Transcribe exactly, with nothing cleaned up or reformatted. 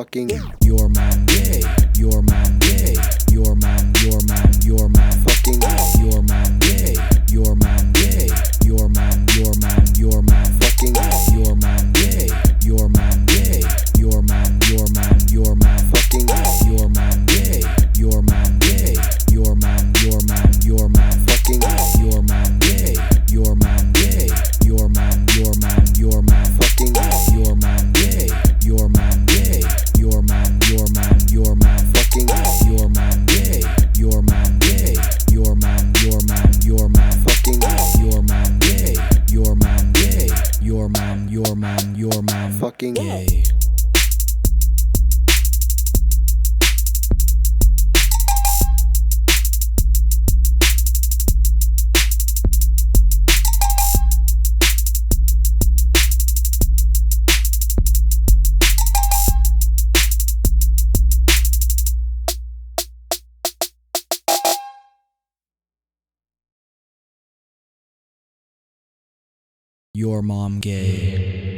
fucking your man gay, your man gay, your man, your man, your man, fucking your man gay, your man gay, your man, your man, your man, fucking your man gay, your man gay, your man, your man, your man, fucking your man gay, your man gay, your man, your man, your man, fucking your man gay, your man gay, your man, your man, your man, fucking your man gay, your man gay, your man, your man, your man, fucking your man gay, your man gay, your man, your man, your man, fucking your man gay, your man gay, your man, your man, your man, fucking gay. Your mom gay.